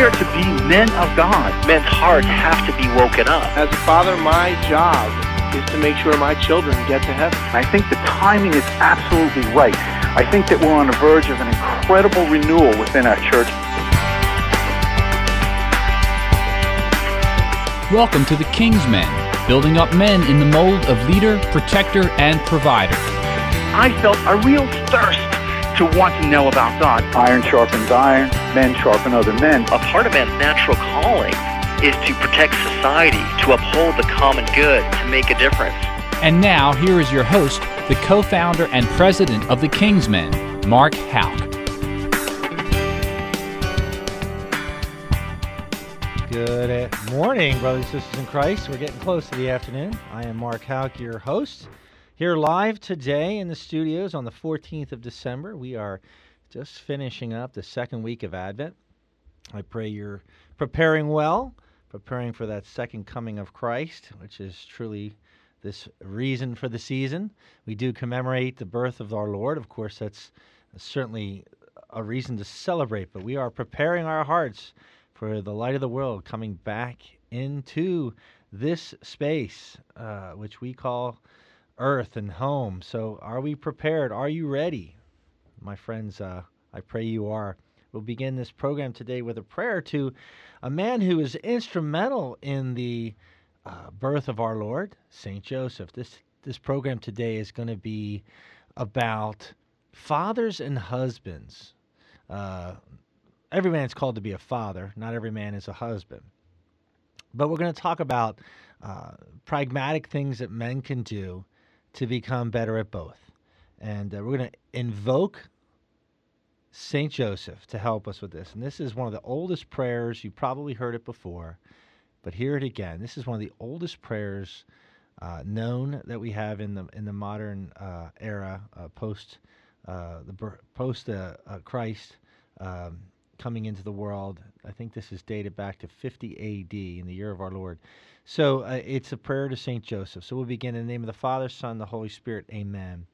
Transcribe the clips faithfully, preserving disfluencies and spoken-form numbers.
are to be men of God. Men's hearts have to be woken up. As a father, my job is to make sure my children get to heaven. I think the timing is absolutely right. I think that we're on the verge of an incredible renewal within our church. Welcome to the King's Men, building up men in the mold of leader, protector, and provider. I felt a real thirst to want to know about God. Iron sharpens iron, men sharpen other men. A part of man's natural calling is to protect society, to uphold the common good, to make a difference. And now, here is your host, the co-founder and president of the King's Men, Mark Houck. Good morning, brothers and sisters in Christ. We're getting close to the afternoon. I am Mark Houck, your host. Here live today in the studios on the fourteenth of December. We are just finishing up the second week of Advent. I pray you're preparing well, preparing for that second coming of Christ, which is truly this reason for the season. We do commemorate the birth of our Lord. Of course, that's certainly a reason to celebrate, but we are preparing our hearts for the light of the world coming back into this space, uh, which we call earth and home. So are we prepared? Are you ready? My friends, uh, I pray you are. We'll begin this program today with a prayer to a man who is instrumental in the uh, birth of our Lord, Saint Joseph. This, this program today is going to be about fathers and husbands. Uh, every man's called to be a father. Not every man is a husband. But we're going to talk about uh, pragmatic things that men can do to become better at both. And uh, we're going to invoke Saint Joseph to help us with this. And this is one of the oldest prayers. You probably heard it before, but hear it again. This is one of the oldest prayers uh, known that we have in the in the modern uh, era, uh, post uh, the post uh, uh, Christ um, coming into the world. I think this is dated back to fifty A D in the year of our Lord. So uh, it's a prayer to Saint Joseph. So we'll begin in the name of the Father, Son, the Holy Spirit. Amen.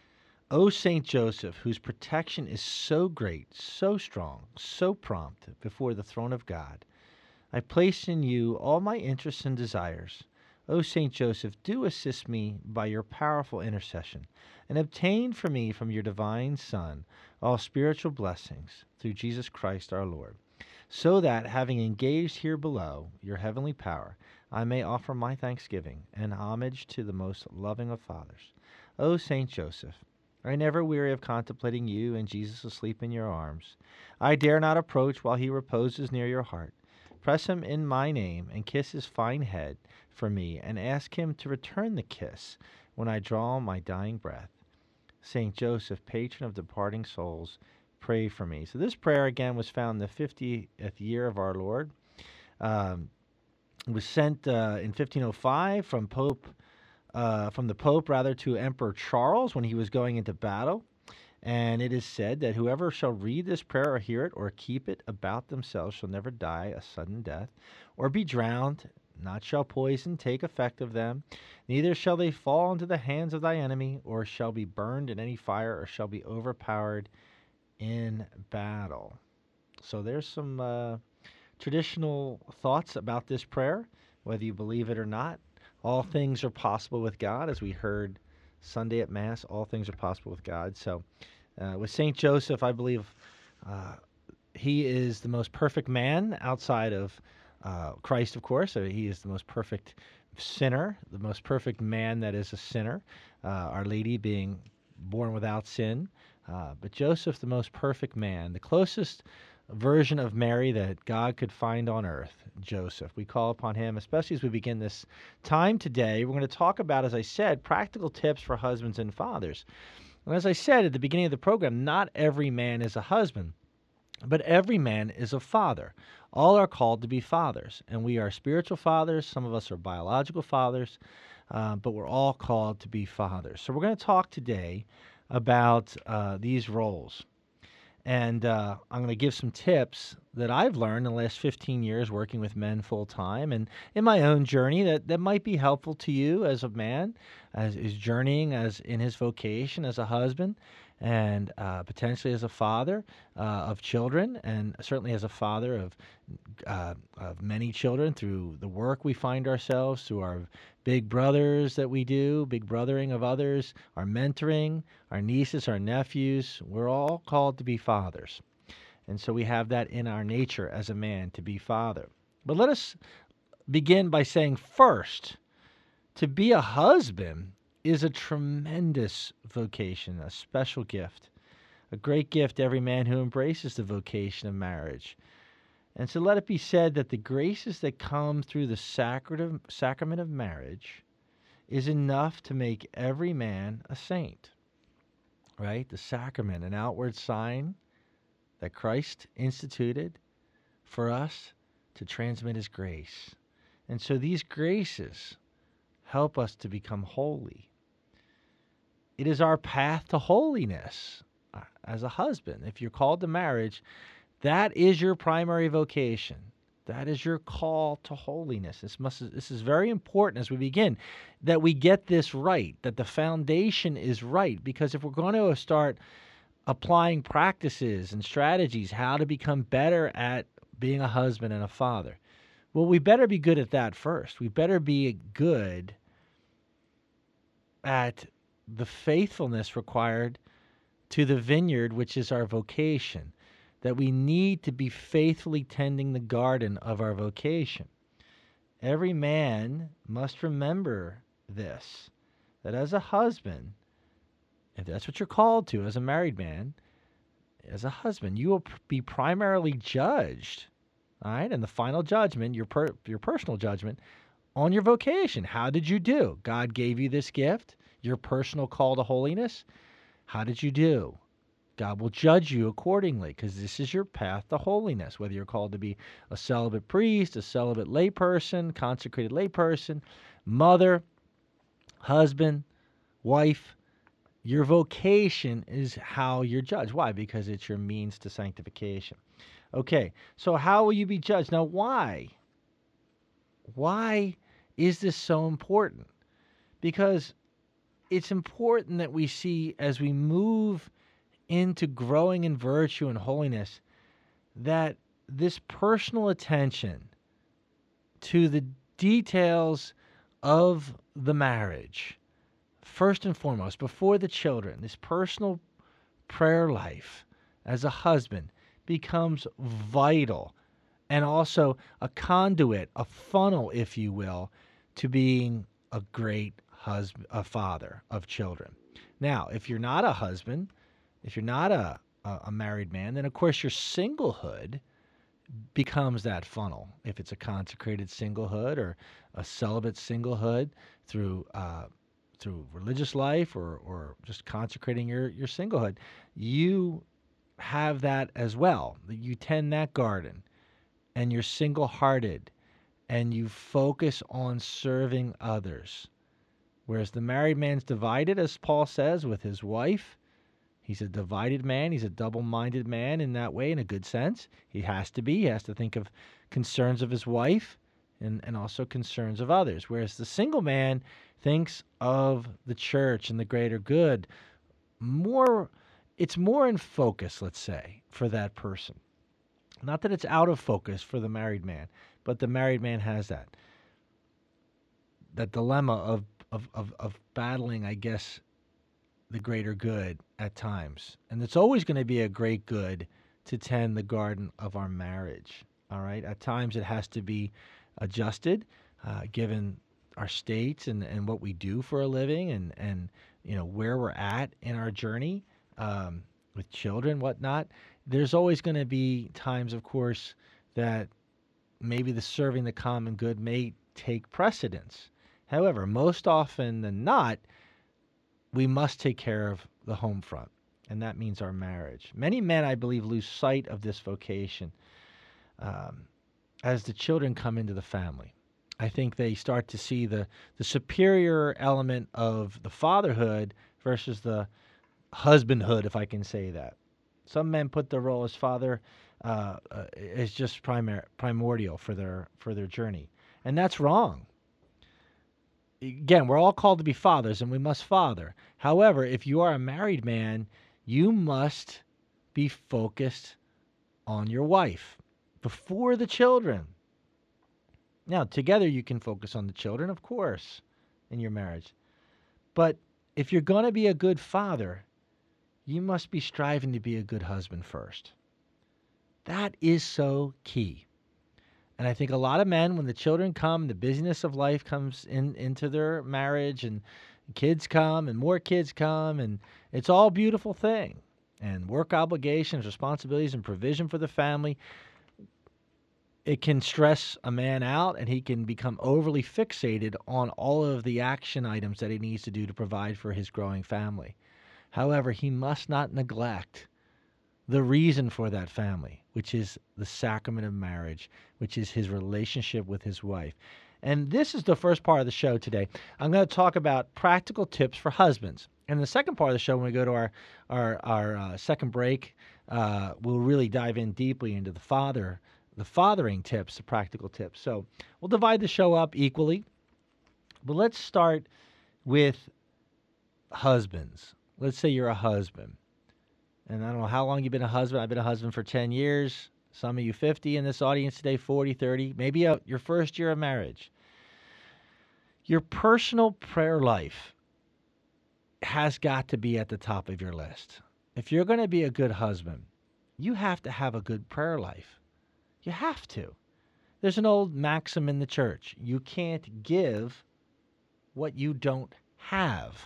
O Saint Joseph, whose protection is so great, so strong, so prompt before the throne of God, I place in you all my interests and desires. O Saint Joseph, do assist me by your powerful intercession, and obtain for me from your divine Son all spiritual blessings through Jesus Christ our Lord, so that, having engaged here below your heavenly power, I may offer my thanksgiving and homage to the most loving of fathers. O Saint Joseph, I never weary of contemplating you and Jesus asleep in your arms. I dare not approach while he reposes near your heart. Press him in my name and kiss his fine head for me, and ask him to return the kiss when I draw my dying breath. Saint Joseph, patron of departing souls, pray for me. So this prayer, again, was found in the fiftieth year of our Lord. Um, it was sent uh, in fifteen oh five from Pope, uh, from the Pope, rather, to Emperor Charles when he was going into battle. And it is said that whoever shall read this prayer or hear it or keep it about themselves shall never die a sudden death, or be drowned, not shall poison take effect of them, neither shall they fall into the hands of thy enemy, or shall be burned in any fire, or shall be overpowered in battle. So there's some uh, traditional thoughts about this prayer, whether you believe it or not. All things are possible with God, as we heard Sunday at Mass. All things are possible with God. So uh, with Saint Joseph, I believe uh, he is the most perfect man outside of uh, Christ, of course. So he is the most perfect sinner, the most perfect man that is a sinner, uh, Our Lady being born without sin. Uh, but Joseph, the most perfect man, the closest version of Mary that God could find on earth, Joseph. We call upon him, especially as we begin this time today. We're going to talk about, as I said, practical tips for husbands and fathers. And as I said at the beginning of the program, not every man is a husband, but every man is a father. All are called to be fathers, and we are spiritual fathers. Some of us are biological fathers, uh, but we're all called to be fathers. So we're going to talk today about uh, these roles. And uh, I'm going to give some tips that I've learned in the last fifteen years working with men full-time and in my own journey that, that might be helpful to you as a man, as is journeying as in his vocation as a husband, and uh, potentially as a father uh, of children, and certainly as a father of uh, of many children through the work we find ourselves, through our big brothers that we do, big brothering of others, our mentoring, our nieces, our nephews. We're all called to be fathers. And so we have that in our nature as a man to be father. But let us begin by saying first, to be a husband is a tremendous vocation, a special gift, a great gift to every man who embraces the vocation of marriage. And so let it be said that the graces that come through the sacrament of, sacrament of marriage is enough to make every man a saint, right? The sacrament, an outward sign that Christ instituted for us to transmit his grace. And so these graces help us to become holy. It is our path to holiness as a husband. If you're called to marriage, that is your primary vocation. That is your call to holiness. This must. This is very important as we begin, that we get this right, that the foundation is right. Because if we're going to start applying practices and strategies, how to become better at being a husband and a father, well, we better be good at that first. We better be good at the faithfulness required to the vineyard, which is our vocation, that we need to be faithfully tending the garden of our vocation. Every man must remember this, that as a husband, if that's what you're called to as a married man, as a husband, you will be primarily judged, all right, and the final judgment, your per, your personal judgment, on your vocation. How did you do? God gave you this gift, your personal call to holiness. How did you do? God will judge you accordingly, because this is your path to holiness, whether you're called to be a celibate priest, a celibate layperson, consecrated layperson, mother, husband, wife. Your vocation is how you're judged. Why? Because it's your means to sanctification. Okay, so how will you be judged? Now, why? Why is this so important? Because it's important that we see as we move into growing in virtue and holiness that this personal attention to the details of the marriage, first and foremost, before the children, this personal prayer life as a husband becomes vital, and also a conduit, a funnel, if you will, to being a great husband, a father of children. Now, if you're not a husband, if you're not a, a, a married man, then of course your singlehood becomes that funnel. If it's a consecrated singlehood or a celibate singlehood through uh, through religious life or or just consecrating your, your singlehood, you have that as well. You tend that garden, and you're single-hearted, and you focus on serving others. Whereas the married man's divided, as Paul says, with his wife. He's a divided man. He's a double-minded man in that way, in a good sense. He has to be. He has to think of concerns of his wife and, and also concerns of others. Whereas the single man thinks of the church and the greater good. More, it's more in focus, let's say, for that person. Not that it's out of focus for the married man, but the married man has that. That dilemma of of, of, of battling, I guess, the greater good at times. And it's always going to be a great good to tend the garden of our marriage. All right. At times it has to be adjusted, uh, given our states and, and what we do for a living and, and, you know, where we're at in our journey, um, with children, whatnot. There's always going to be times, of course, that maybe the serving the common good may take precedence. However, most often than not, we must take care of the home front, and that means our marriage. Many men, I believe, lose sight of this vocation um, as the children come into the family. I think they start to see the, the superior element of the fatherhood versus the husbandhood, if I can say that. Some men put the role as father uh, uh, as just primar- primordial for their for their journey, and that's wrong. Again, we're all called to be fathers, and we must father. However, if you are a married man, you must be focused on your wife before the children. Now, together you can focus on the children, of course, in your marriage. But if you're going to be a good father, you must be striving to be a good husband first. That is so key. And I think a lot of men, when the children come, the busyness of life comes in into their marriage, and kids come, and more kids come, and it's all a beautiful thing. And work obligations, responsibilities, and provision for the family, it can stress a man out, and he can become overly fixated on all of the action items that he needs to do to provide for his growing family. However, he must not neglect the reason for that family, which is the sacrament of marriage, which is his relationship with his wife. And this is the first part of the show today. I'm going to talk about practical tips for husbands. And the second part of the show, when we go to our our, our uh, second break, uh, we'll really dive in deeply into the father, the fathering tips, the practical tips. So we'll divide the show up equally. But let's start with husbands. Let's say you're a husband. And I don't know how long you've been a husband. I've been a husband for ten years. Some of you fifty in this audience today, forty, thirty, maybe a, your first year of marriage. Your personal prayer life has got to be at the top of your list. If you're going to be a good husband, you have to have a good prayer life. You have to. There's an old maxim in the church. You can't give what you don't have.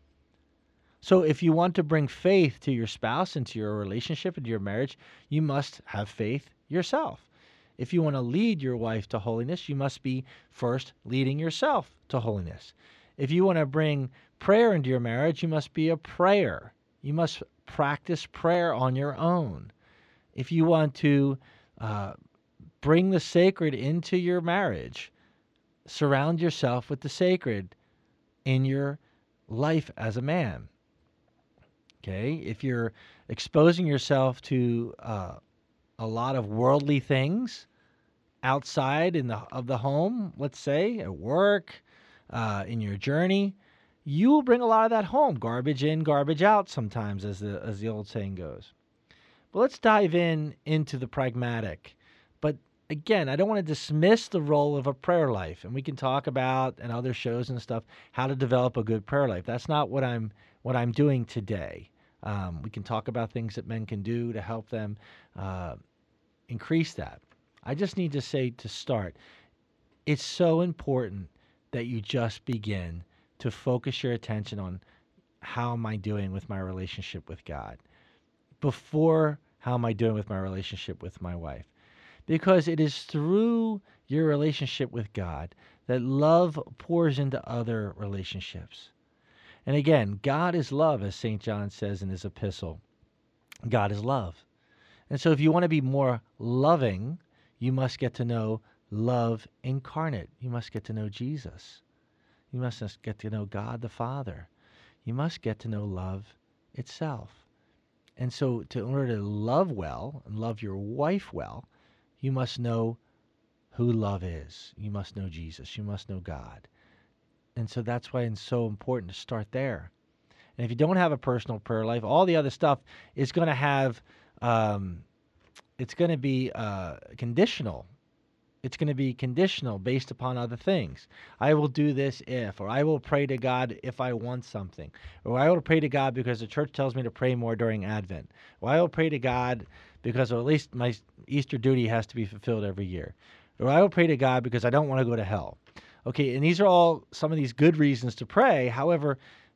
So if you want to bring faith to your spouse, into your relationship, into your marriage, you must have faith yourself. If you want to lead your wife to holiness, you must be first leading yourself to holiness. If you want to bring prayer into your marriage, you must be a prayer. You must practice prayer on your own. If you want to uh, bring the sacred into your marriage, surround yourself with the sacred in your life as a man. Okay, if you're exposing yourself to uh, a lot of worldly things outside in the of the home, let's say at work, uh, in your journey, you will bring a lot of that home. Garbage in, garbage out. Sometimes, as the as the old saying goes. But let's dive in into the pragmatic. But again, I don't want to dismiss the role of a prayer life, and we can talk about and other shows and stuff how to develop a good prayer life. That's not what I'm what I'm doing today. Um, we can talk about things that men can do to help them uh, increase that. I just need to say to start, it's so important that you just begin to focus your attention on how am I doing with my relationship with God before how am I doing with my relationship with my wife. Because it is through your relationship with God that love pours into other relationships. And again, God is love, as Saint John says in his epistle. God is love. And so if you want to be more loving, you must get to know love incarnate. You must get to know Jesus. You must get to know God the Father. You must get to know love itself. And so to, in order to love well and love your wife well, you must know who love is. You must know Jesus. You must know God. And so that's why it's so important to start there. And if you don't have a personal prayer life, all the other stuff is going to have, um, it's going to be uh, conditional. It's going to be conditional based upon other things. I will do this if, or I will pray to God if I want something, or I will pray to God because the church tells me to pray more during Advent, or I will pray to God because, or at least my Easter duty has to be fulfilled every year, or I will pray to God because I don't want to go to hell. Okay, and these are all some of these good reasons to pray. However,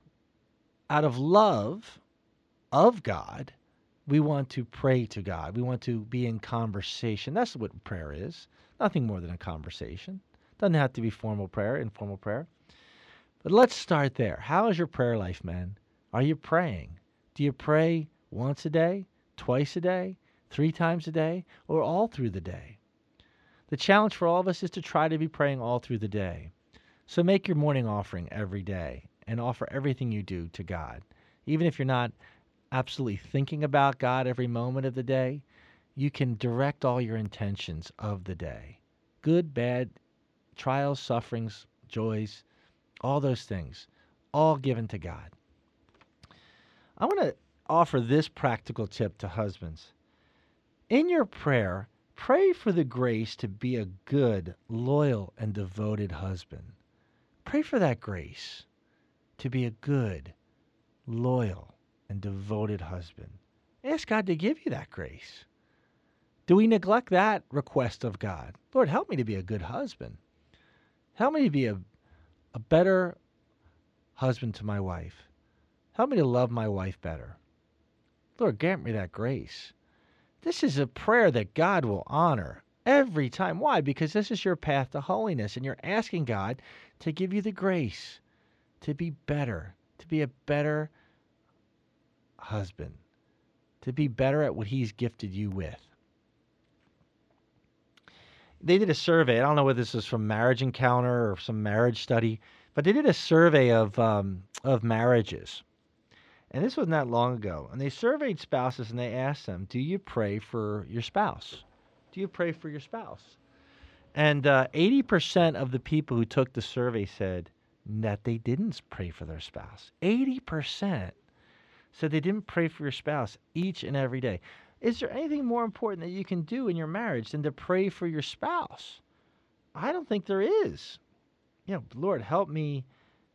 out of love of God, we want to pray to God. We want to be in conversation. That's what prayer is. Nothing more than a conversation. Doesn't have to be formal prayer, informal prayer. But let's start there. How is your prayer life, man? Are you praying? Do you pray once a day, twice a day, three times a day, or all through the day? The challenge for all of us is to try to be praying all through the day. So make your morning offering every day and offer everything you do to God. Even if you're not absolutely thinking about God every moment of the day, you can direct all your intentions of the day. Good, bad, trials, sufferings, joys, all those things, all given to God. I want to offer this practical tip to husbands. In your prayer, pray for the grace to be a good, loyal, and devoted husband. Pray for that grace to be a good, loyal, and devoted husband. Ask God to give you that grace. Do we neglect that request of God? Lord, help me to be a good husband. Help me to be a, a better husband to my wife. Help me to love my wife better. Lord, grant me that grace. This is a prayer that God will honor every time. Why? Because this is your path to holiness, and you're asking God to give you the grace to be better, to be a better husband, to be better at what He's gifted you with. They did a survey. I don't know whether this is from Marriage Encounter or some marriage study, but they did a survey of um, of marriages. And this wasn't that long ago. And they surveyed spouses and they asked them, do you pray for your spouse? Do you pray for your spouse? And uh, eighty percent of the people who took the survey said that they didn't pray for their spouse. eighty percent said they didn't pray for your spouse each and every day. Is there anything more important that you can do in your marriage than to pray for your spouse? I don't think there is. You know, Lord, help me,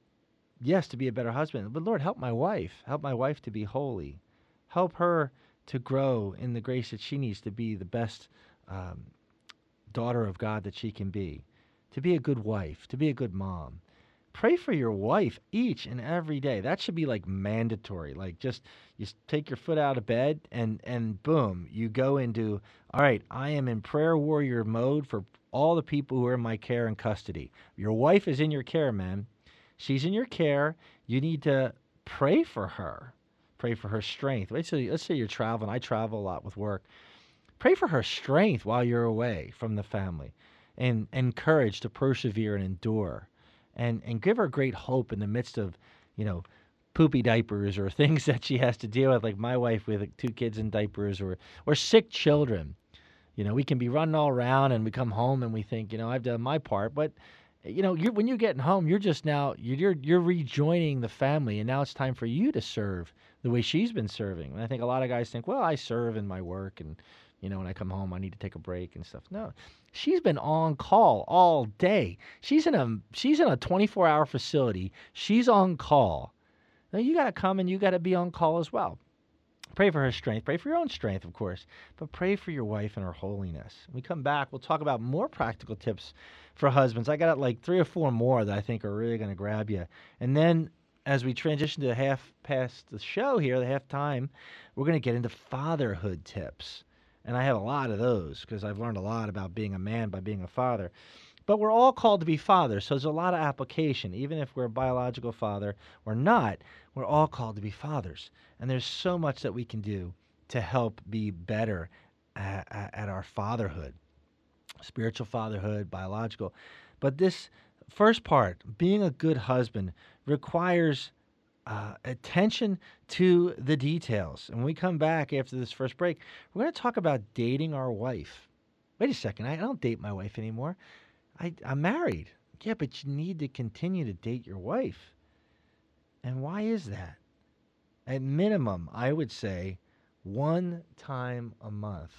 yes, to be a better husband. But Lord, help my wife. Help my wife to be holy. Help her to grow in the grace that she needs to be the best um, daughter of God that she can be. To be a good wife. To be a good mom. Pray for your wife each and every day. That should be like mandatory. Like just you take your foot out of bed and, and boom, you go into, all right, I am in prayer warrior mode for all the people who are in my care and custody. Your wife is in your care, man. She's in your care. You need to pray for her. Pray for her strength. Let's say, let's say you're traveling. I travel a lot with work. Pray for her strength while you're away from the family and, and courage to persevere and endure. And and give her great hope in the midst of, you know, poopy diapers or things that she has to deal with, like my wife with like, two kids in diapers or or sick children. You know, we can be running all around and we come home and we think, you know, I've done my part. But, you know, you're, when you're getting home, you're just now, you're you're rejoining the family. And now it's time for you to serve the way she's been serving. And I think a lot of guys think, well, I serve in my work and, you know, when I come home, I need to take a break and stuff. No, she's been on call all day. She's in a she's in a twenty-four hour facility. She's on call. Now you got to come and you got to be on call as well. Pray for her strength. Pray for your own strength, of course, but pray for your wife and her holiness. When we come back, we'll talk about more practical tips for husbands. I got like three or four more that I think are really going to grab you. And then as we transition to half past the show here, the half time, we're going to get into fatherhood tips. And I have a lot of those because I've learned a lot about being a man by being a father. But we're all called to be fathers, so there's a lot of application. Even if we're a biological father or not, we're all called to be fathers. And there's so much that we can do to help be better at, at our fatherhood, spiritual fatherhood, biological. But this first part, being a good husband, requires Uh, attention to the details. And when we come back after this first break, we're going to talk about dating our wife. Wait a second, I don't date my wife anymore. I, I'm married. Yeah, but you need to continue to date your wife. And why is that? At minimum, I would say one time a month.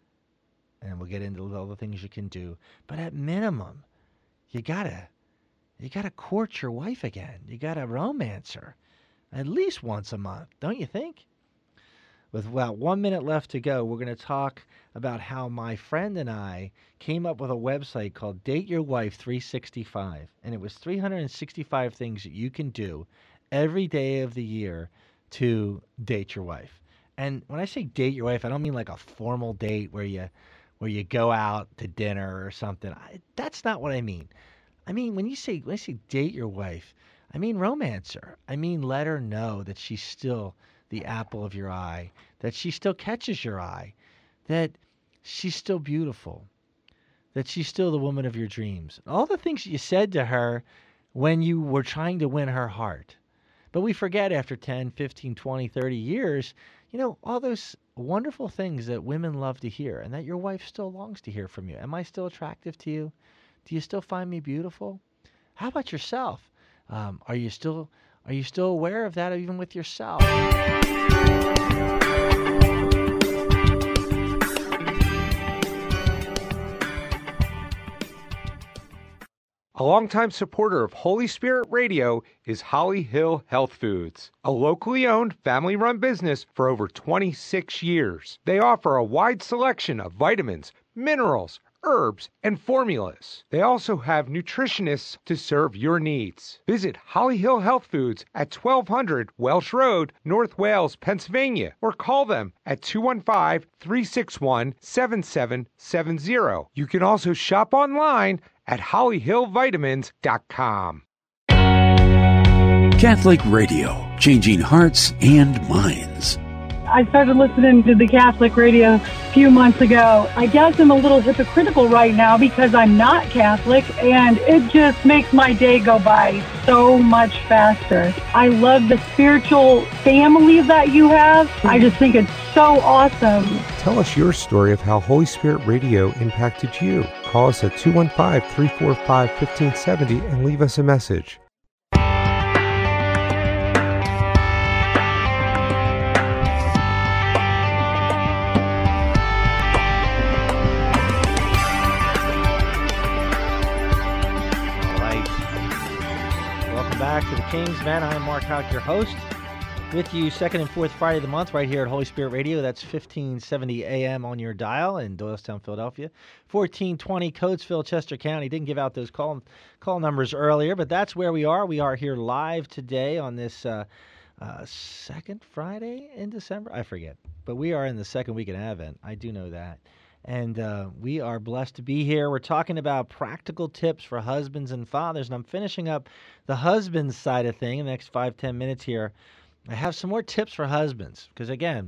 And we'll get into all the things you can do. But at minimum, you gotta, you gotta court your wife again. You gotta romance her. At least once a month, don't you think? With about one minute left to go, we're going to talk about how my friend and I came up with a website called Date Your Wife three sixty-five. And it was three hundred sixty-five things that you can do every day of the year to date your wife. And when I say date your wife, I don't mean like a formal date where you where you go out to dinner or something. I, that's not what I mean. I mean, when you say when I say date your wife, I mean romance her. I mean let her know that she's still the apple of your eye, that she still catches your eye, that she's still beautiful, that she's still the woman of your dreams. All the things that you said to her when you were trying to win her heart. But we forget after ten, fifteen, twenty, thirty years, you know, all those wonderful things that women love to hear and that your wife still longs to hear from you. Am I still attractive to you? Do you still find me beautiful? How about yourself? Um, are you still are you still aware of that even with yourself? A longtime supporter of Holy Spirit Radio is Holly Hill Health Foods, a locally owned, family-run business for over twenty-six years. They offer a wide selection of vitamins, minerals, herbs, and formulas. They also have nutritionists to serve your needs. Visit Holly Hill Health Foods at twelve hundred Welsh Road, North Wales, Pennsylvania, or call them at two one five, three six one, seven seven seven zero. You can also shop online at holly hill vitamins dot com. Catholic Radio, changing hearts and minds. I started listening to the Catholic radio a few months ago. I guess I'm a little hypocritical right now because I'm not Catholic, and it just makes my day go by so much faster. I love the spiritual family that you have. I just think it's so awesome. Tell us your story of how Holy Spirit Radio impacted you. Call us at two one five, three four five, one five seven zero and leave us a message. Back to the King's Men. I am Mark Houck, your host, with you second and fourth Friday of the month right here at Holy Spirit Radio. That's fifteen seventy A M on your dial in Doylestown, Philadelphia. fourteen twenty Coatesville, Chester County. Didn't give out those call call numbers earlier, but that's where we are. We are here live today on this uh, uh, second Friday in December. I forget, but we are in the second week in Advent. I do know that. And uh, we are blessed to be here. We're talking about practical tips for husbands and fathers. And I'm finishing up the husband's side of thing in the next five, ten minutes here. I have some more tips for husbands. Because, again,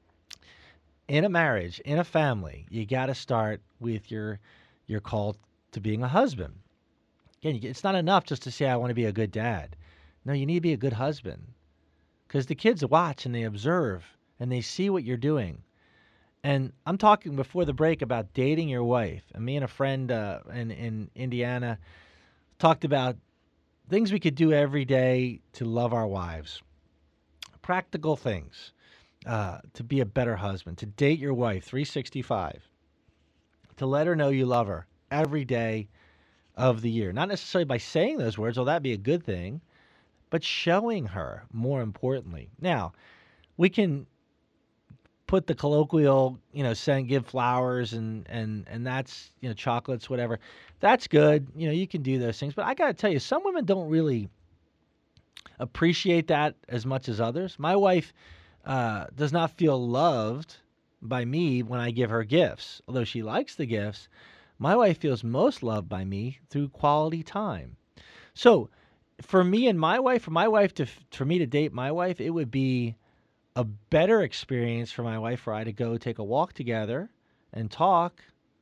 in a marriage, in a family, you got to start with your your call to being a husband. Again, it's not enough just to say, I want to be a good dad. No, you need to be a good husband. Because the kids watch and they observe and they see what you're doing. And I'm talking before the break about dating your wife. And me and a friend uh, in, in Indiana talked about things we could do every day to love our wives. Practical things uh, to be a better husband, to date your wife three sixty-five, to let her know you love her every day of the year. Not necessarily by saying those words, well, that'd be a good thing, but showing her, more importantly. Now, we can put the colloquial, you know, send, give flowers and, and, and that's, you know, chocolates, whatever. That's good. You know, you can do those things. But I got to tell you, some women don't really appreciate that as much as others. My wife uh, does not feel loved by me when I give her gifts. Although she likes the gifts, my wife feels most loved by me through quality time. So for me and my wife, for my wife to, for me to date my wife, it would be a better experience for my wife or I to go take a walk together and talk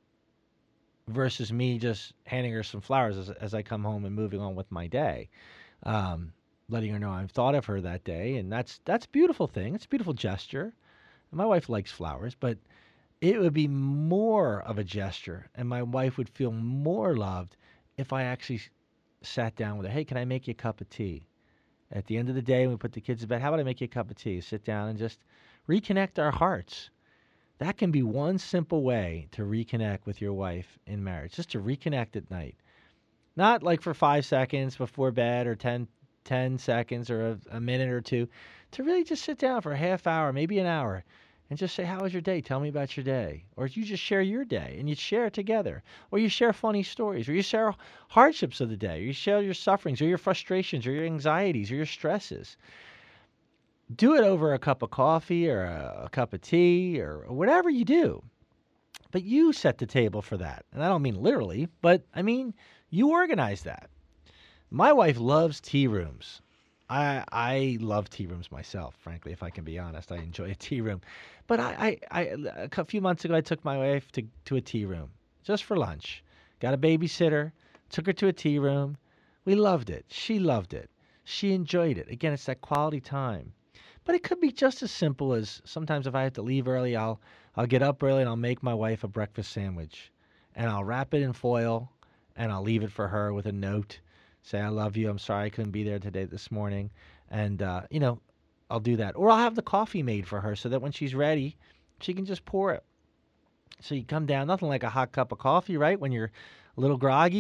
versus me just handing her some flowers as, as I come home and moving on with my day, um, letting her know I've thought of her that day. And that's that's a beautiful thing. It's a beautiful gesture. And my wife likes flowers, but it would be more of a gesture, and my wife would feel more loved if I actually sat down with her. Hey, can I make you a cup of tea? At the end of the day, when we put the kids to bed, how about I make you a cup of tea? Sit down and just reconnect our hearts. That can be one simple way to reconnect with your wife in marriage, just to reconnect at night. Not like for five seconds before bed or ten, ten seconds or a, a minute or two. To really just sit down for a half hour, maybe an hour, and just say, how was your day? Tell me about your day. Or you just share your day, and you share it together. Or you share funny stories, or you share hardships of the day, or you share your sufferings, or your frustrations, or your anxieties, or your stresses. Do it over a cup of coffee, or a, a cup of tea, or, or whatever you do. But you set the table for that. And I don't mean literally, but I mean you organize that. My wife loves tea rooms. I I love tea rooms myself, frankly, if I can be honest. I enjoy a tea room. But I, I, I a few months ago, I took my wife to, to a tea room just for lunch. Got a babysitter, took her to a tea room. We loved it. She loved it. She enjoyed it. Again, it's that quality time. But it could be just as simple as sometimes if I have to leave early, I'll I'll get up early and I'll make my wife a breakfast sandwich. And I'll wrap it in foil and I'll leave it for her with a note. Say, I love you. I'm sorry I couldn't be there today this morning. And, uh, you know, I'll do that. Or I'll have the coffee made for her so that when she's ready, she can just pour it. So you come down, nothing like a hot cup of coffee, right? When you're a little groggy,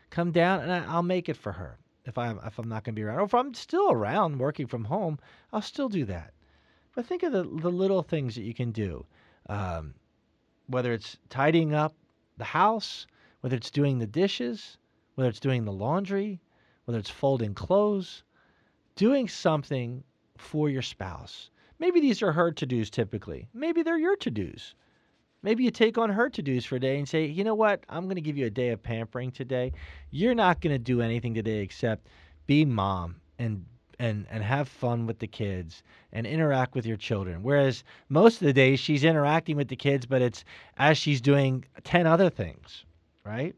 come down and I, I'll make it for her if I'm if I'm not going to be around. Or if I'm still around working from home, I'll still do that. But think of the the little things that you can do, um, whether it's tidying up the house, whether it's doing the dishes, whether it's doing the laundry, whether it's folding clothes, doing something for your spouse. Maybe these are her to-dos typically. Maybe they're your to-dos. Maybe you take on her to-dos for a day and say, you know what, I'm going to give you a day of pampering today. You're not going to do anything today except be mom and and and have fun with the kids and interact with your children. Whereas most of the days she's interacting with the kids, but it's as she's doing ten other things, right?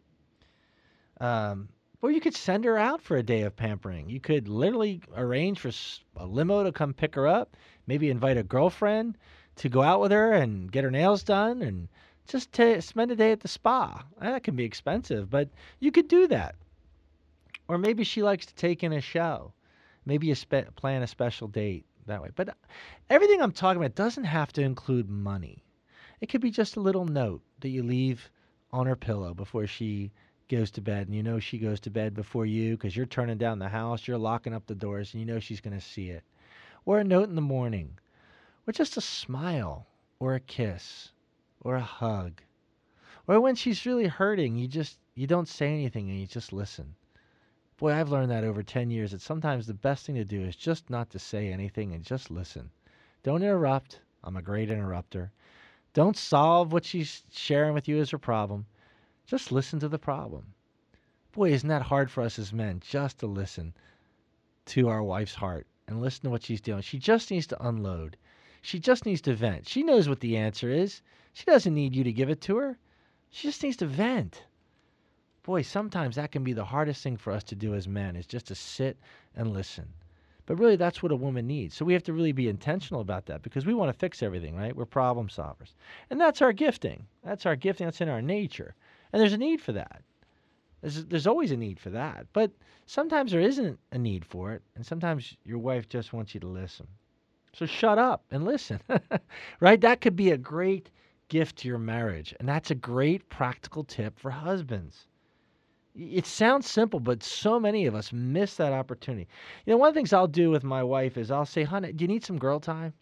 Um, or you could send her out for a day of pampering. You could literally arrange for a limo to come pick her up, maybe invite a girlfriend to go out with her and get her nails done and just to spend a day at the spa. That can be expensive, but you could do that. Or maybe she likes to take in a show. Maybe you spe- plan a special date that way. But everything I'm talking about doesn't have to include money. It could be just a little note that you leave on her pillow before she goes to bed. And you know she goes to bed before you because you're turning down the house, you're locking up the doors, and you know she's going to see it. Or a note in the morning. Or just a smile. Or a kiss. Or a hug. Or when she's really hurting, you just you don't say anything and you just listen. Boy, I've learned that over ten years that sometimes the best thing to do is just not to say anything and just listen. Don't interrupt. I'm a great interrupter. Don't solve what she's sharing with you as her problem. Just listen to the problem. Boy, isn't that hard for us as men, just to listen to our wife's heart and listen to what she's doing. She just needs to unload. She just needs to vent. She knows what the answer is. She doesn't need you to give it to her. She just needs to vent. Boy, sometimes that can be the hardest thing for us to do as men, is just to sit and listen. But really, that's what a woman needs. So we have to really be intentional about that because we want to fix everything, right? We're problem solvers. And that's our gifting. That's our gifting. That's in our nature. And there's a need for that. There's, there's always a need for that. But sometimes there isn't a need for it. And sometimes your wife just wants you to listen. So shut up and listen, right? That could be a great gift to your marriage. And that's a great practical tip for husbands. It sounds simple, but so many of us miss that opportunity. You know, one of the things I'll do with my wife is I'll say, honey, do you need some girl time?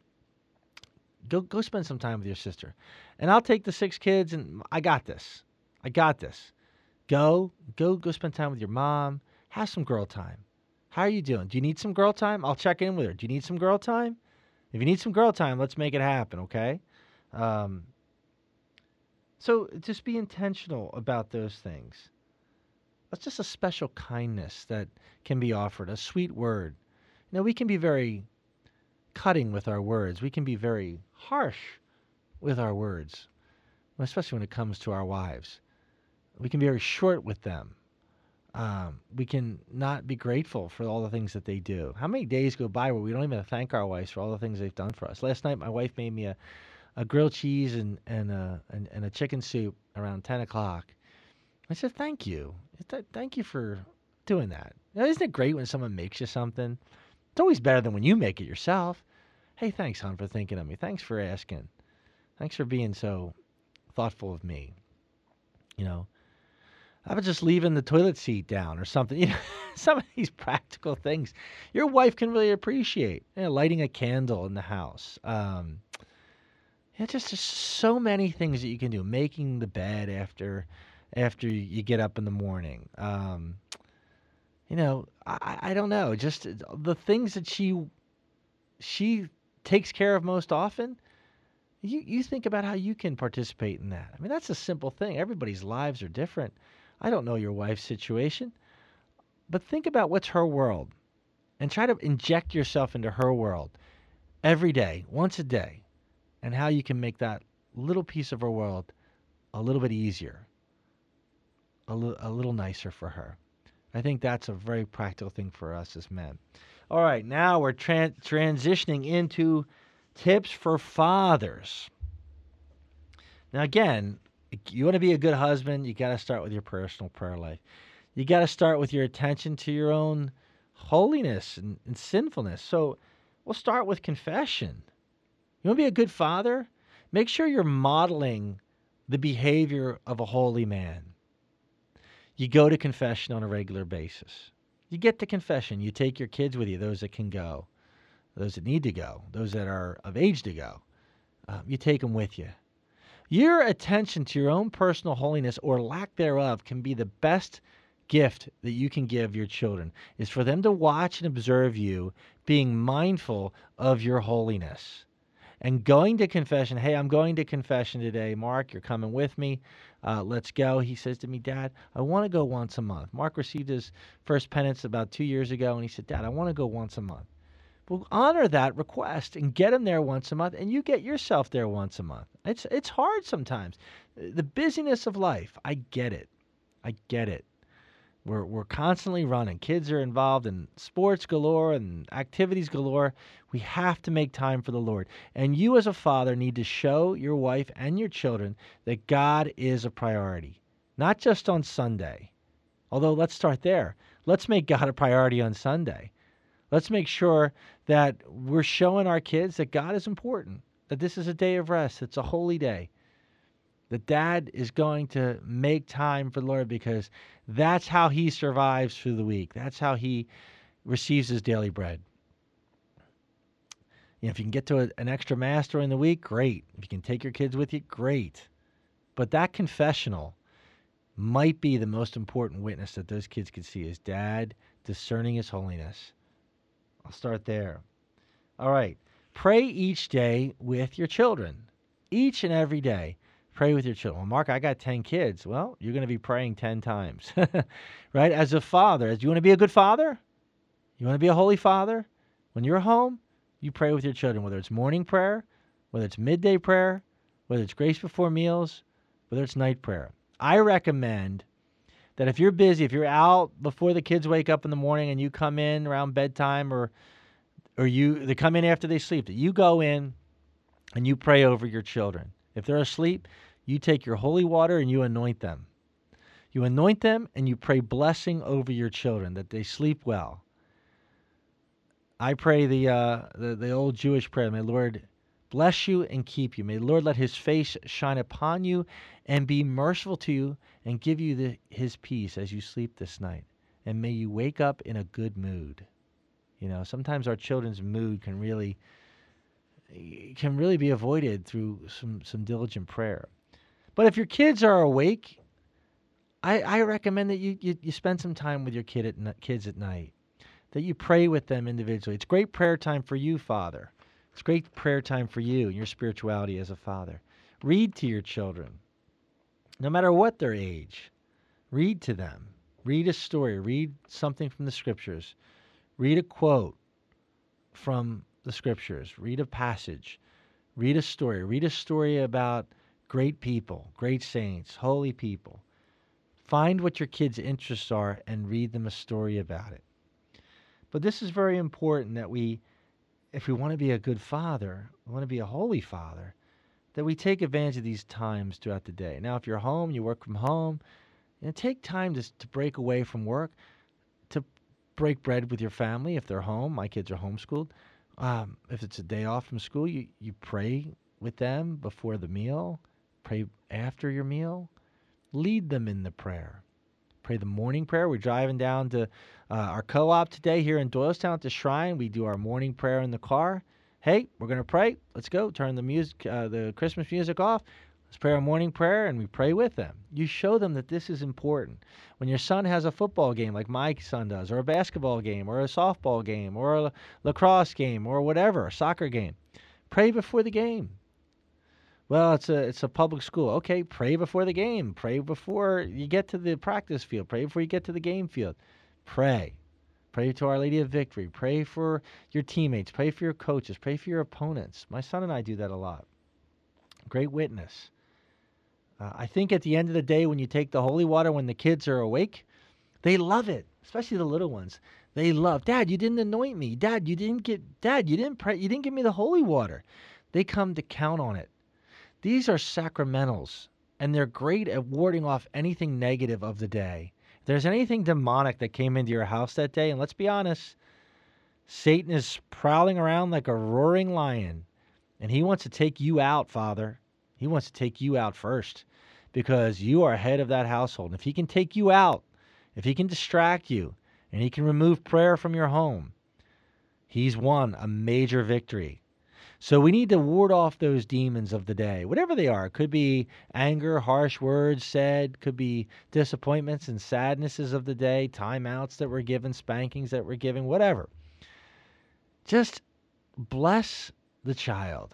Go go spend some time with your sister. And I'll take the six kids, and I got this. I got this. Go, go, go spend time with your mom. Have some girl time. How are you doing? Do you need some girl time? I'll check in with her. Do you need some girl time? If you need some girl time, let's make it happen, okay? Um, so just be intentional about those things. That's just a special kindness that can be offered, a sweet word. You know, we can be very cutting with our words. We can be very harsh with our words, especially when it comes to our wives. We can be very short with them. Um, we can not be grateful for all the things that they do. How many days go by where we don't even thank our wives for all the things they've done for us? Last night, my wife made me a, a grilled cheese and and, a, and and a chicken soup around ten o'clock. I said, thank you. Thank you for doing that. You know, isn't it great when someone makes you something? It's always better than when you make it yourself. Hey, thanks, hon, for thinking of me. Thanks for asking. Thanks for being so thoughtful of me. You know, I was just leaving the toilet seat down or something. You know, some of these practical things your wife can really appreciate. You know, lighting a candle in the house. Um, yeah, just, just so many things that you can do. Making the bed after... after you get up in the morning. Um, you know, I, I don't know. Just the things that she she takes care of most often, you, you think about how you can participate in that. I mean, that's a simple thing. Everybody's lives are different. I don't know your wife's situation, but think about what's her world and try to inject yourself into her world every day, once a day, and how you can make that little piece of her world a little bit easier. A, li- a little nicer for her. I think that's a very practical thing for us as men. All right, now we're tra- transitioning into tips for fathers. Now, again, you want to be a good husband, you got to start with your personal prayer life. You got to start with your attention to your own holiness and, and sinfulness. So we'll start with confession. You want to be a good father? Make sure you're modeling the behavior of a holy man. You go to confession on a regular basis. You get to confession. You take your kids with you, those that can go, those that need to go, those that are of age to go. Uh, you take them with you. Your attention to your own personal holiness or lack thereof can be the best gift that you can give your children, is for them to watch and observe you being mindful of your holiness. And going to confession, hey, I'm going to confession today. Mark, you're coming with me. Uh, let's go. He says to me, Dad, I want to go once a month. Mark received his first penance about two years ago, and he said, Dad, I want to go once a month. Well, honor that request and get him there once a month, and you get yourself there once a month. It's it's hard sometimes. The busyness of life, I get it. I get it. We're we're constantly running. Kids are involved in sports galore and activities galore. We have to make time for the Lord. And you as a father need to show your wife and your children that God is a priority, not just on Sunday. Although let's start there. Let's make God a priority on Sunday. Let's make sure that we're showing our kids that God is important, that this is a day of rest. It's a holy day. That Dad is going to make time for the Lord because that's how he survives through the week. That's how he receives his daily bread. You know, if you can get to a, an extra mass during the week, great. If you can take your kids with you, great. But that confessional might be the most important witness that those kids can see is Dad discerning his holiness. I'll start there. All right. Pray each day with your children. Each and every day. Pray with your children. Well, Mark, I got ten kids. Well, you're going to be praying ten times. Right? As a father, as you want to be a good father? You want to be a holy father? When you're home, you pray with your children, whether it's morning prayer, whether it's midday prayer, whether it's grace before meals, whether it's night prayer. I recommend that if you're busy, if you're out before the kids wake up in the morning and you come in around bedtime or or you they come in after they sleep, that you go in and you pray over your children. If they're asleep, you take your holy water and you anoint them. You anoint them and you pray blessing over your children, that they sleep well. I pray the uh, the, the old Jewish prayer, may Lord bless you and keep you. May the Lord let his face shine upon you and be merciful to you and give you the, his peace as you sleep this night. And may you wake up in a good mood. You know, sometimes our children's mood can really can really be avoided through some, some diligent prayer. But if your kids are awake, I, I recommend that you, you, you spend some time with your kid at, kids at night, that you pray with them individually. It's great prayer time for you, Father. It's great prayer time for you and your spirituality as a father. Read to your children, no matter what their age. Read to them. Read a story. Read something from the Scriptures. Read a quote from the Scriptures. Read a passage. Read a story. Read a story about great people, great saints, holy people. Find what your kids' interests are and read them a story about it. But this is very important that we, if we want to be a good father, we want to be a holy father, that we take advantage of these times throughout the day. Now, if you're home, you work from home, you know, take time to, to break away from work, to break bread with your family if they're home. My kids are homeschooled. Um, if it's a day off from school, you, you pray with them before the meal, pray after your meal. Lead them in the prayer. Pray the morning prayer. We're driving down to uh, our co-op today here in Doylestown at the Shrine. We do our morning prayer in the car. Hey, we're going to pray. Let's go. Turn the music, uh, the Christmas music off. Let's pray our morning prayer, and we pray with them. You show them that this is important. When your son has a football game like my son does, or a basketball game, or a softball game, or a lacrosse game, or whatever, a soccer game, pray before the game. Well, it's a it's a public school. Okay, pray before the game. Pray before you get to the practice field. Pray before you get to the game field. Pray. Pray to Our Lady of Victory. Pray for your teammates. Pray for your coaches. Pray for your opponents. My son and I do that a lot. Great witness. Uh, I think at the end of the day, when you take the holy water, when the kids are awake, they love it, especially the little ones. They love, Dad, you didn't anoint me. Dad, you didn't get, Dad, you didn't pray, you didn't give me the holy water. They come to count on it. These are sacramentals, and they're great at warding off anything negative of the day. If there's anything demonic that came into your house that day, and let's be honest, Satan is prowling around like a roaring lion, and he wants to take you out, Father. He wants to take you out first, because you are head of that household. And if he can take you out if he can distract you and he can remove prayer from your home, he's won a major victory. So we need to ward off those demons of the day, whatever they are. It could be anger, harsh words said, could be disappointments and sadnesses of the day, timeouts that were given, spankings that were given, whatever. Just bless the child.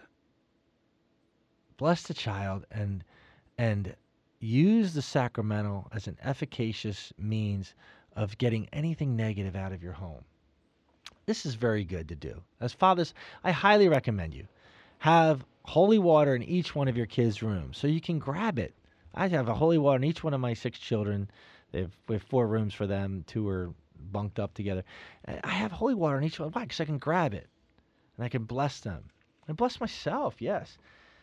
Bless the child and and use the sacramental as an efficacious means of getting anything negative out of your home. This is very good to do. As fathers, I highly recommend you have holy water in each one of your kids' rooms so you can grab it. I have a holy water in each one of my six children. They have, we have four rooms for them. Two are bunked up together. I have holy water in each one. Why? Because I can grab it and I can bless them. And bless myself, yes.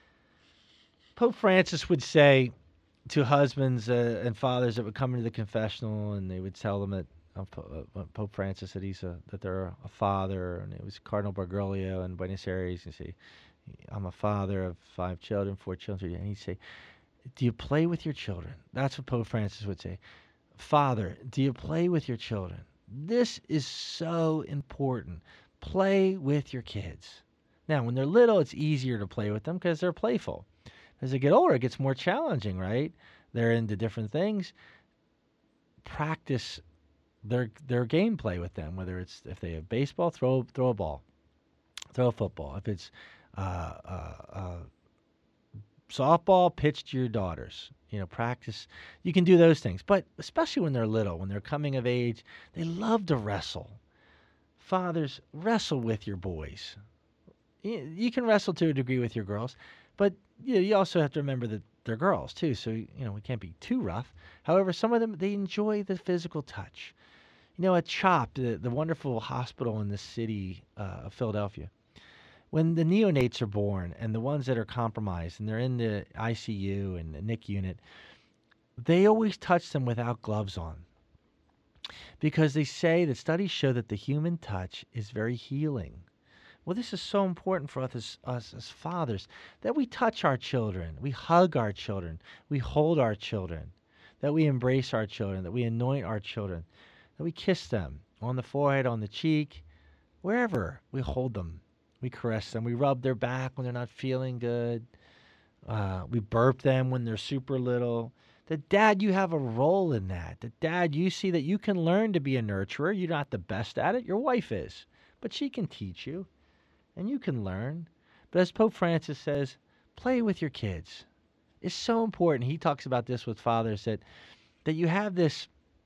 Pope Francis would say to husbands uh, and fathers that would come into the confessional, and they would tell them that uh, Pope Francis that he's a, that they're a father, and it was Cardinal Bergoglio in Buenos Aires. And say, "I'm a father of five children, four children," and he'd say, "Do you play with your children?" That's what Pope Francis would say. "Father, do you play with your children?" This is so important. Play with your kids. Now, when they're little, it's easier to play with them because they're playful. As they get older, it gets more challenging, right? They're into different things. Practice their their gameplay with them, whether it's if they have baseball, throw throw a ball, throw a football. If it's uh, uh, uh, softball, pitch to your daughters. You know, practice. You can do those things, but especially when they're little, when they're coming of age, they love to wrestle. Fathers, wrestle with your boys. You, you can wrestle to a degree with your girls, but you know, you also have to remember that they're girls too, so you know we can't be too rough. However, some of them, they enjoy the physical touch. You know, at CHOP, the, the wonderful hospital in the city uh, of Philadelphia, when the neonates are born and the ones that are compromised and they're in the I C U and the N I C U unit, they always touch them without gloves on, because they say that studies show that the human touch is very healing. Well, this is so important for us as, us as fathers, that we touch our children, we hug our children, we hold our children, that we embrace our children, that we anoint our children, that we kiss them on the forehead, on the cheek, wherever. We hold them, we caress them, we rub their back when they're not feeling good, uh, we burp them when they're super little. That, Dad, you have a role in that. That, Dad, you see that you can learn to be a nurturer. You're not the best at it. Your wife is, but she can teach you. And you can learn. But as Pope Francis says, play with your kids. It's so important. He talks about this with fathers, that that you have this,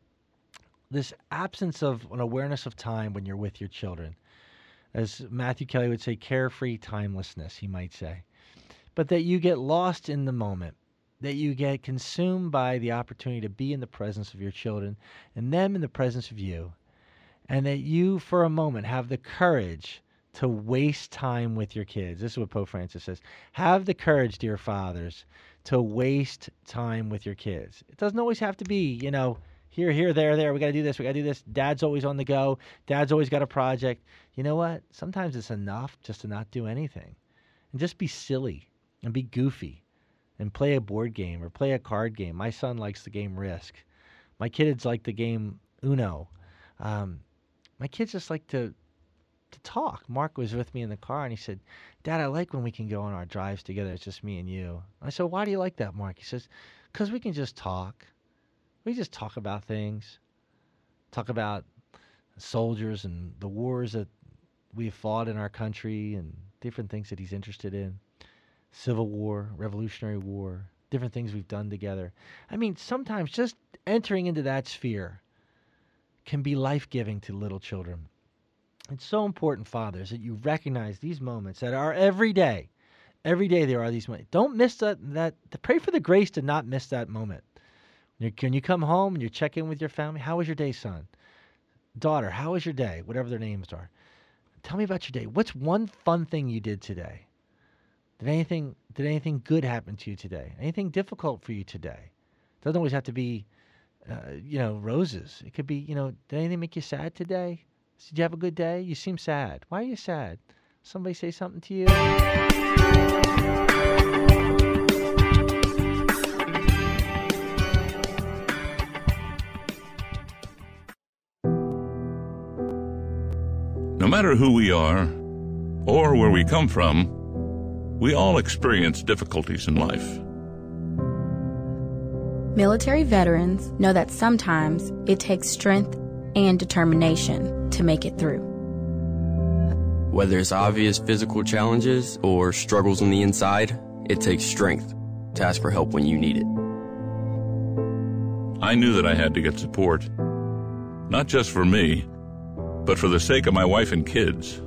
this absence of an awareness of time when you're with your children. As Matthew Kelly would say, carefree timelessness, he might say. But that you get lost in the moment, that you get consumed by the opportunity to be in the presence of your children and them in the presence of you, and that you, for a moment, have the courage to waste time with your kids. This is what Pope Francis says. Have the courage, dear fathers, to waste time with your kids. It doesn't always have to be, you know, here, here, there, there. We got to do this. We got to do this. Dad's always on the go. Dad's always got a project. You know what? Sometimes it's enough just to not do anything and just be silly and be goofy and play a board game or play a card game. My son likes the game Risk. My kids like the game Uno. Um, my kids just like to to talk. Mark was with me in the car, and he said, "Dad, I like when we can go on our drives together. It's just me and you." I said, "Why do you like that, Mark?" He says, "Because we can just talk. We just talk about things. Talk about soldiers and the wars that we've fought in our country and different things that he's interested in. Civil War, Revolutionary War, different things we've done together." I mean, sometimes just entering into that sphere can be life-giving to little children. It's so important, fathers, that you recognize these moments that are every day. Every day there are these moments. Don't miss that. That to pray for the grace to not miss that moment. When you come home and you check in with your family, how was your day, son? Daughter, how was your day? Whatever their names are. Tell me about your day. What's one fun thing you did today? Did anything did anything good happen to you today? Anything difficult for you today? It doesn't always have to be, uh, you know, roses. It could be, you know, did anything make you sad today? Did you have a good day? You seem sad. Why are you sad? Somebody say something to you? No matter who we are or where we come from, we all experience difficulties in life. Military veterans know that sometimes it takes strength and determination to make it through. Whether it's obvious physical challenges or struggles on the inside, it takes strength to ask for help when you need it. I knew that I had to get support, not just for me, but for the sake of my wife and kids.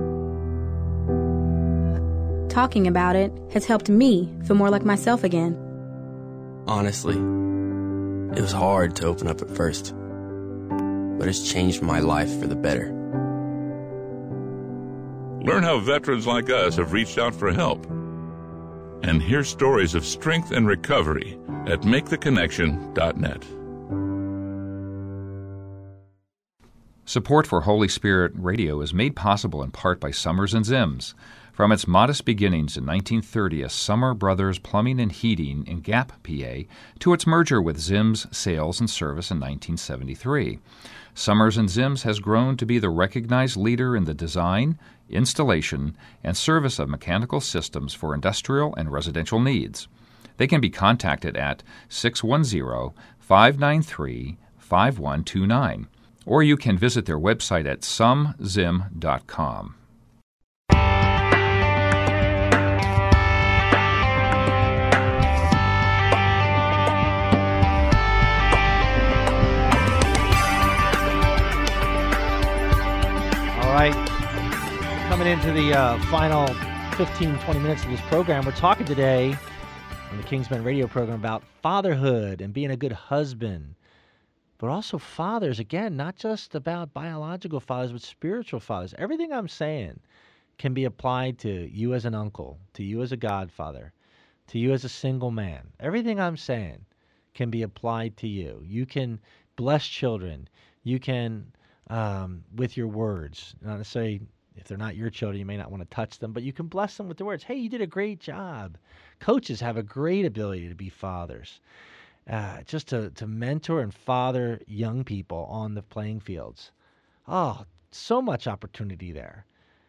Talking about it has helped me feel more like myself again. Honestly, it was hard to open up at first, but it's changed my life for the better. Learn how veterans like us have reached out for help, and hear stories of strength and recovery at make the connection dot net. Support for Holy Spirit Radio is made possible in part by Summers and Zims. From its modest beginnings in nineteen thirty as Summer Brothers Plumbing and Heating in Gap, P A, to its merger with Zims Sales and Service in nineteen seventy-three. Summers and Zims has grown to be the recognized leader in the design, installation, and service of mechanical systems for industrial and residential needs. They can be contacted at six one zero, five nine three, five one two nine, or you can visit their website at some zim dot com. All right, coming into the uh, final fifteen, twenty minutes of this program, we're talking today on the Kingsmen radio program about fatherhood and being a good husband, but also fathers, again, not just about biological fathers, but spiritual fathers. Everything I'm saying can be applied to you as an uncle, to you as a godfather, to you as a single man. Everything I'm saying can be applied to you. You can bless children. You can, um, with your words, not necessarily if they're not your children, you may not want to touch them, but you can bless them with the words. Hey, you did a great job. Coaches have a great ability to be fathers, uh, just to, to mentor and father young people on the playing fields. Oh, so much opportunity there.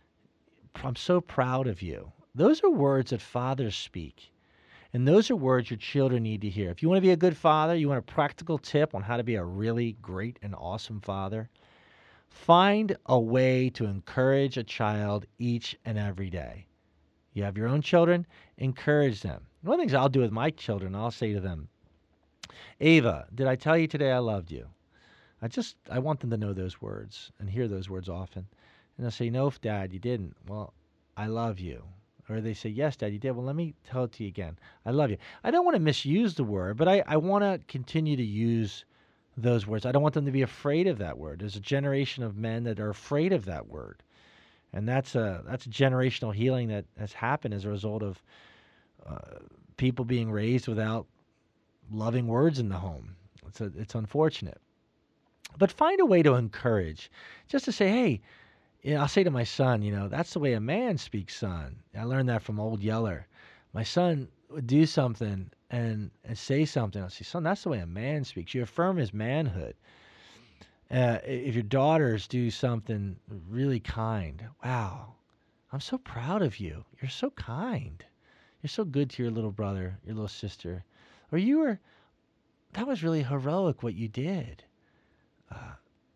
I'm so proud of you. Those are words that fathers speak, and those are words your children need to hear. If you want to be a good father, you want a practical tip on how to be a really great and awesome father, find a way to encourage a child each and every day. You have your own children, encourage them. One of the things I'll do with my children, I'll say to them, Ava, did I tell you today I loved you? I just, I want them to know those words and hear those words often. And they'll say, no, Dad, you didn't. Well, I love you. Or they say, yes, Dad, you did. Well, let me tell it to you again. I love you. I don't want to misuse the word, but I, I want to continue to use those words. I don't want them to be afraid of that word. There's a generation of men that are afraid of that word. And that's a that's a generational healing that has happened as a result of uh, people being raised without loving words in the home. It's a, it's unfortunate. But find a way to encourage, just to say, hey, you know, I'll say to my son, you know, that's the way a man speaks, son. I learned that from old Yeller. My son would do something and, and say something. I'll say, son, that's the way a man speaks. You affirm his manhood. Uh, if your daughters do something really kind, wow, I'm so proud of you. You're so kind. You're so good to your little brother, your little sister. Or you were, that was really heroic what you did. Uh,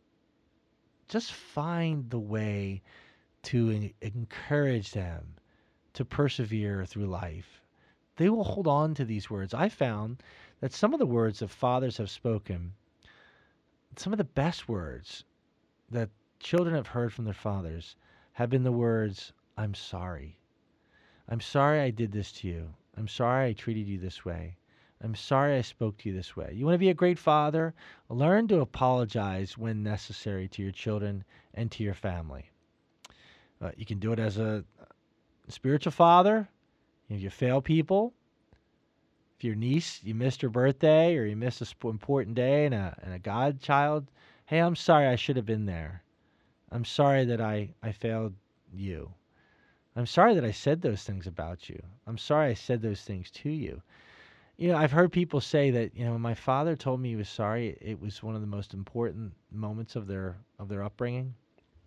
just find the way to en- encourage them to persevere through life. They will hold on to these words. I found that some of the words that fathers have spoken, some of the best words that children have heard from their fathers have been the words, I'm sorry. I'm sorry I did this to you. I'm sorry I treated you this way. I'm sorry I spoke to you this way. You want to be a great father? Learn to apologize when necessary to your children and to your family. Uh, you can do it as a spiritual father. If you fail people, if your niece, you missed her birthday or you missed an important day and a, and a godchild, hey, I'm sorry I should have been there. I'm sorry that I, I failed you. I'm sorry that I said those things about you. I'm sorry I said those things to you. You know, I've heard people say that, you know, when my father told me he was sorry, it was one of the most important moments of their of their upbringing.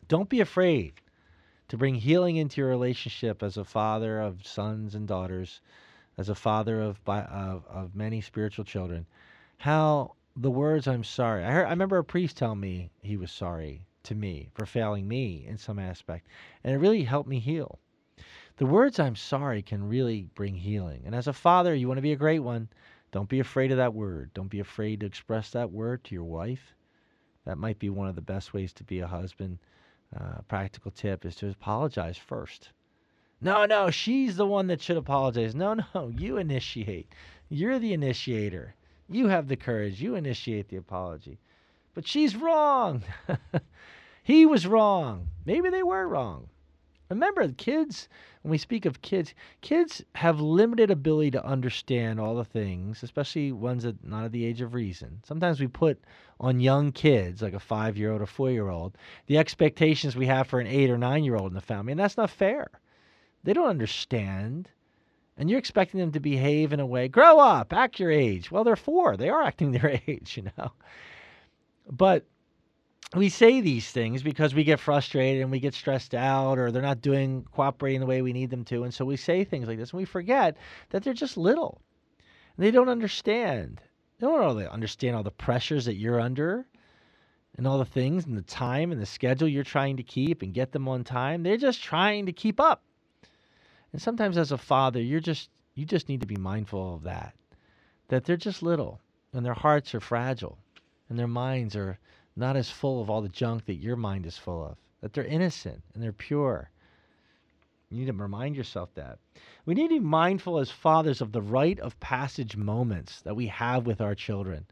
Don't be afraid to bring healing into your relationship as a father of sons and daughters, as a father of of, of many spiritual children. How the words "I'm sorry." I heard. I remember a priest telling me he was sorry to me for failing me in some aspect, and it really helped me heal. The words "I'm sorry" can really bring healing. And as a father, you want to be a great one. Don't be afraid of that word. Don't be afraid to express that word to your wife. That might be one of the best ways to be a husband. Uh, practical tip is to apologize first. No, no, she's the one that should apologize. No, no, you initiate. You're the initiator. You have the courage. You initiate the apology. But she's wrong. He was wrong. Maybe they were wrong. Remember, kids, when we speak of kids, kids have limited ability to understand all the things, especially ones that not at the age of reason. Sometimes we put on young kids, like a five-year-old or four-year-old, the expectations we have for an eight- or nine-year-old in the family, and that's not fair. They don't understand, and you're expecting them to behave in a way, grow up, act your age. Well, they're four. They are acting their age, you know. But we say these things because we get frustrated and we get stressed out, or they're not doing, cooperating the way we need them to. And so we say things like this, and we forget that they're just little. They don't understand. They don't really understand all the pressures that you're under and all the things and the time and the schedule you're trying to keep and get them on time. They're just trying to keep up. And sometimes as a father, you're just, you just need to be mindful of that, that they're just little and their hearts are fragile and their minds are not as full of all the junk that your mind is full of, that they're innocent and they're pure. You need to remind yourself that. We need to be mindful as fathers of the rite of passage moments that we have with our children.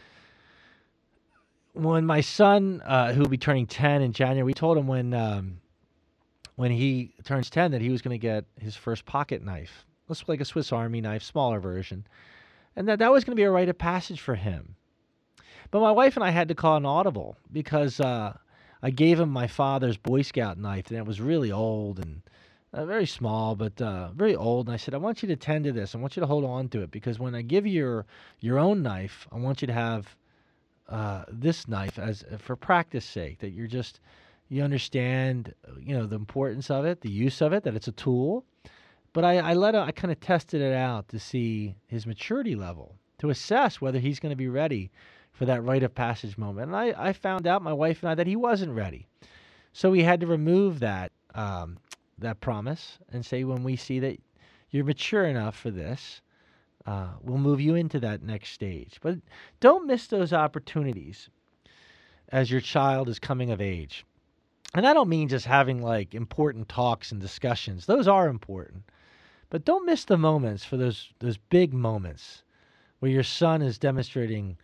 When my son, uh, who will be turning ten in January, we told him when um, when he turns ten that he was going to get his first pocket knife. Looks like a Swiss Army knife, smaller version. And that that was going to be a rite of passage for him. But my wife and I had to call an audible because uh, I gave him my father's Boy Scout knife, and it was really old and uh, very small, but uh, very old. And I said, I want you to tend to this. I want you to hold on to it because when I give you your, your own knife, I want you to have uh, this knife as for practice sake, that you're just, you understand, you know, the importance of it, the use of it, that it's a tool. But I, I let him, I kind of tested it out to see his maturity level, to assess whether he's going to be ready for that rite of passage moment. And I, I found out, my wife and I, that he wasn't ready. So we had to remove that um, that promise and say, when we see that you're mature enough for this, uh, we'll move you into that next stage. But don't miss those opportunities as your child is coming of age. And I don't mean just having like important talks and discussions. Those are important. But don't miss the moments for those those big moments where your son is demonstrating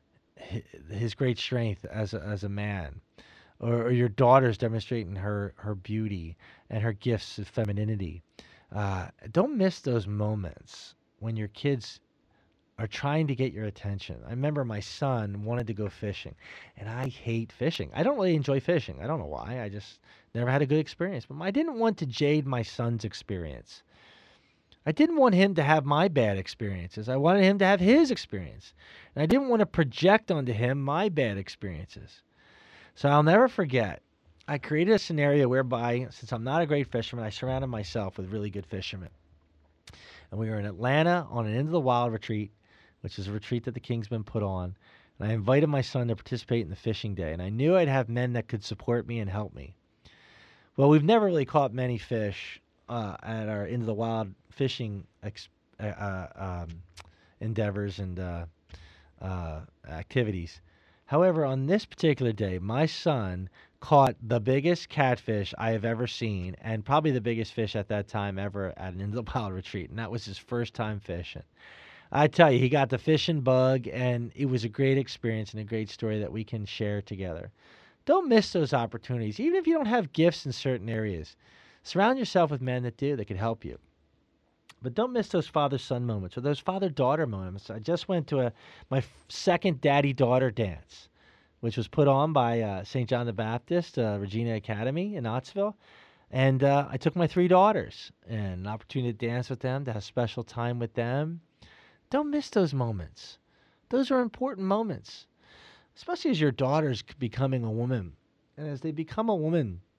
his great strength as a, as a man, or, or your daughter's demonstrating her, her beauty and her gifts of femininity. Uh, don't miss those moments when your kids are trying to get your attention. I remember my son wanted to go fishing, and I hate fishing. I don't really enjoy fishing. I don't know why. I just never had a good experience. But I didn't want to jade my son's experience. I didn't want him to have my bad experiences. I wanted him to have his experience. And I didn't want to project onto him my bad experiences. So I'll never forget, I created a scenario whereby, since I'm not a great fisherman, I surrounded myself with really good fishermen. And we were in Atlanta on an Into the Wild retreat, which is a retreat that the Kingsmen put on. And I invited my son to participate in the fishing day. And I knew I'd have men that could support me and help me. Well, we've never really caught many fish uh, at our Into the Wild fishing ex- uh, um, endeavors and uh, uh, activities. However, on this particular day, my son caught the biggest catfish I have ever seen, and probably the biggest fish at that time ever at an Into the Wild retreat, and that was his first time fishing. I tell you, he got the fishing bug, and it was a great experience and a great story that we can share together. Don't miss those opportunities, even if you don't have gifts in certain areas. Surround yourself with men that do, that can help you. But don't miss those father-son moments or those father-daughter moments. I just went to a my second daddy-daughter dance, which was put on by uh, Saint John the Baptist, uh, Regina Academy in Ottsville. And uh, I took my three daughters, and an opportunity to dance with them, to have special time with them. Don't miss those moments. Those are important moments, especially as your daughter's becoming a woman. And as they become a woman,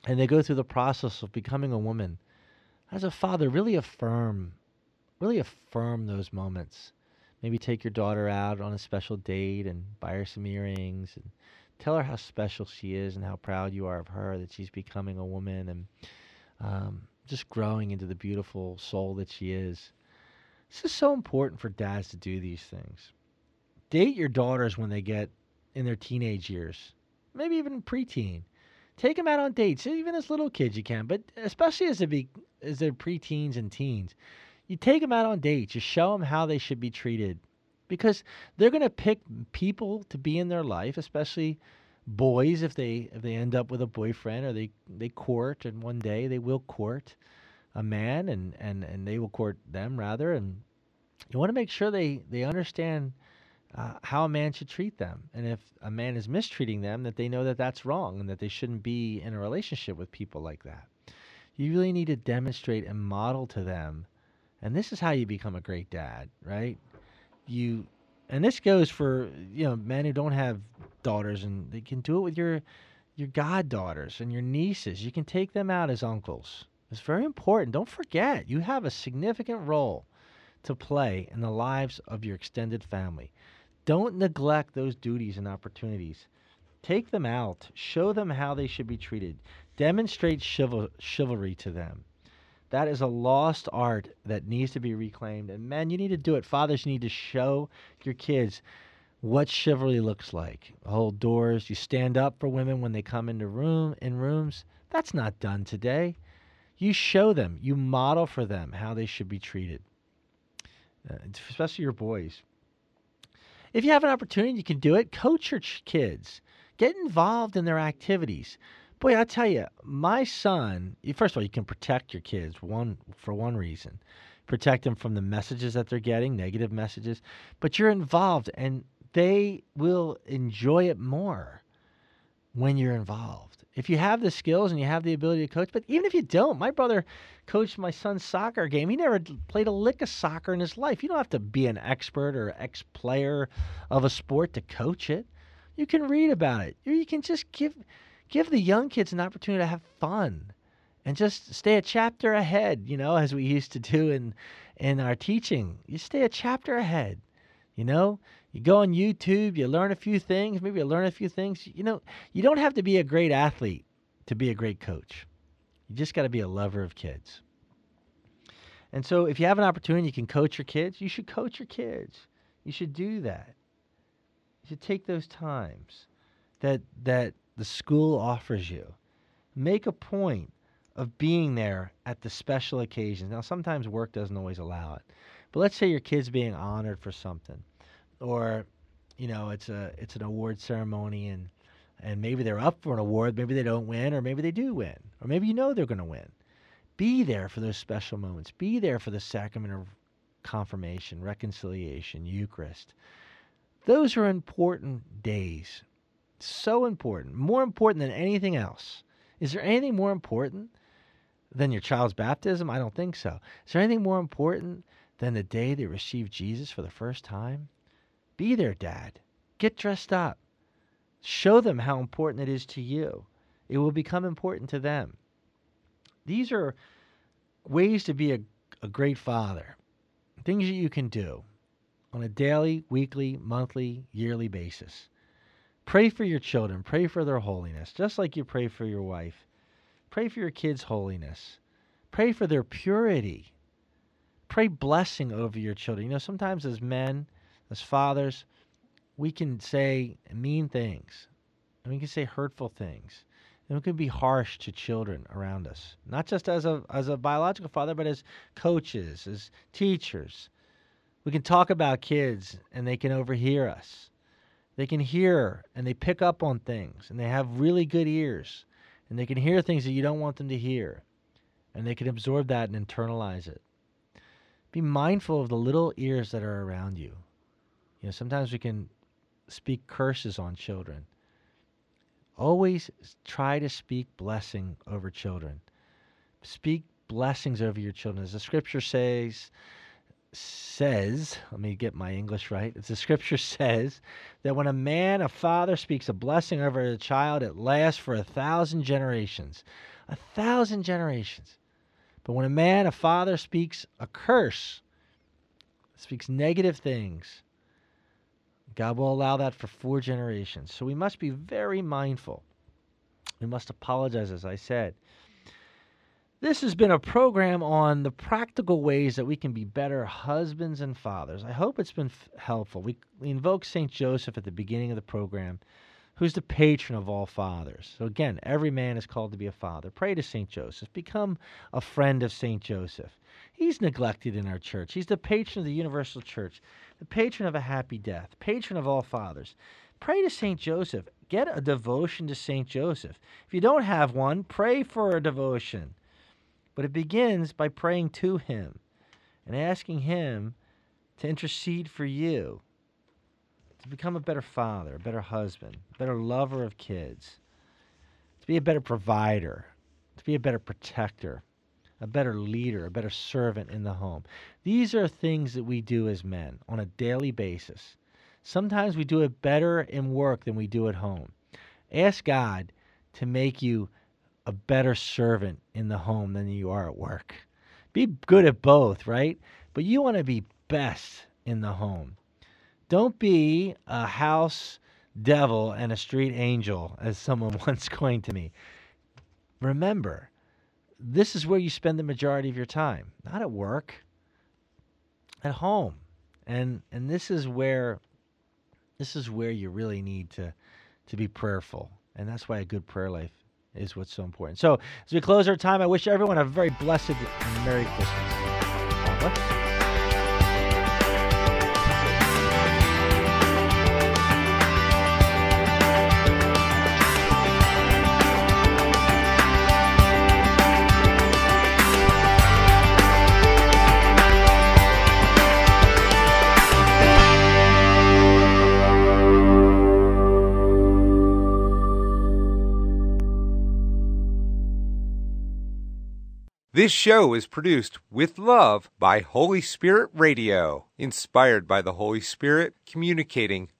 and they go through the process of becoming a woman, as a father, really affirm, really affirm those moments. Maybe take your daughter out on a special date and buy her some earrings and tell her how special she is and how proud you are of her, that she's becoming a woman and um, just growing into the beautiful soul that she is. This is so important for dads to do these things. Date your daughters when they get in their teenage years, maybe even preteen. Take them out on dates, even as little kids you can, but especially as they be as they're preteens and teens. You take them out on dates. You show them how they should be treated, because they're going to pick people to be in their life, especially boys if they if they end up with a boyfriend or they, they court, and one day they will court a man and, and, and they will court them rather. And you want to make sure they, they understand uh, how a man should treat them. And if a man is mistreating them, that they know that that's wrong and that they shouldn't be in a relationship with people like that. You really need to demonstrate and model to them. And this is how you become a great dad, right? You, and this goes for, you know, men who don't have daughters, and they can do it with your your goddaughters and your nieces. You can take them out as uncles. It's very important. Don't forget, you have a significant role to play in the lives of your extended family. Don't neglect those duties and opportunities. Take them out. Show them how they should be treated. Demonstrate chival- chivalry to them. That is a lost art that needs to be reclaimed. And men, you need to do it. Fathers, you need to show your kids what chivalry looks like. Hold doors. You stand up for women when they come into room in rooms. That's not done today. You show them. You model for them how they should be treated, uh, especially your boys. If you have an opportunity, you can do it. Coach your ch- kids. Get involved in their activities. Boy, I tell you, my son, first of all, you can protect your kids one for one reason. Protect them from the messages that they're getting, negative messages. But you're involved, and they will enjoy it more when you're involved. If you have the skills and you have the ability to coach, but even if you don't, my brother coached my son's soccer game. He never played a lick of soccer in his life. You don't have to be an expert or ex-player of a sport to coach it. You can read about it. Or you can just give give the young kids an opportunity to have fun and just stay a chapter ahead, you know, as we used to do in, in our teaching. You stay a chapter ahead, you know. You go on YouTube, you learn a few things, maybe you learn a few things. You know, you don't have to be a great athlete to be a great coach. You just got to be a lover of kids. And so if you have an opportunity, you can coach your kids, you should coach your kids. You should do that. You should take those times that that the school offers you. Make a point of being there at the special occasions. Now, sometimes work doesn't always allow it. But let's say your kid's being honored for something. Or, you know, it's a it's an award ceremony, and and maybe they're up for an award, maybe they don't win, or maybe they do win, or maybe you know they're going to win. Be there for those special moments. Be there for the sacrament of confirmation, reconciliation, Eucharist. Those are important days. So important. More important than anything else. Is there anything more important than your child's baptism? I don't think so. Is there anything more important than the day they receive Jesus for the first time? Be there, Dad. Get dressed up. Show them how important it is to you. It will become important to them. These are ways to be a, a great father. Things that you can do on a daily, weekly, monthly, yearly basis. Pray for your children. Pray for their holiness, just like you pray for your wife. Pray for your kids' holiness. Pray for their purity. Pray blessing over your children. You know, sometimes as men, as fathers, we can say mean things, and we can say hurtful things, and we can be harsh to children around us. Not just as a as a biological father, but as coaches, as teachers. We can talk about kids, and they can overhear us. They can hear, and they pick up on things, and they have really good ears, and they can hear things that you don't want them to hear, and they can absorb that and internalize it. Be mindful of the little ears that are around you. You know, sometimes we can speak curses on children. Always try to speak blessing over children. Speak blessings over your children. As the scripture says, says, let me get my English right. It's the scripture says that when a man, a father, speaks a blessing over a child, it lasts for a thousand generations. A thousand generations. But when a man, a father, speaks a curse, speaks negative things, God will allow that for four generations. So we must be very mindful. We must apologize, as I said. This has been a program on the practical ways that we can be better husbands and fathers. I hope it's been f- helpful. We, we invoke Saint Joseph at the beginning of the program, who's the patron of all fathers. So again, every man is called to be a father. Pray to Saint Joseph. Become a friend of Saint Joseph. He's neglected in our church. He's the patron of the universal church, the patron of a happy death, patron of all fathers. Pray to Saint Joseph. Get a devotion to Saint Joseph. If you don't have one, pray for a devotion. But it begins by praying to him and asking him to intercede for you, to become a better father, a better husband, a better lover of kids, to be a better provider, to be a better protector, a better leader, a better servant in the home. These are things that we do as men on a daily basis. Sometimes we do it better in work than we do at home. Ask God to make you a better servant in the home than you are at work. Be good at both, right? But you want to be best in the home. Don't be a house devil and a street angel, as someone once coined to me. Remember, this is where you spend the majority of your time, not at work, at home. And and this is where this is where you really need to to be prayerful. And that's why a good prayer life is what's so important. So as we close our time, I wish everyone a very blessed and Merry Christmas. God bless. This show is produced with love by Holy Spirit Radio, inspired by the Holy Spirit, communicating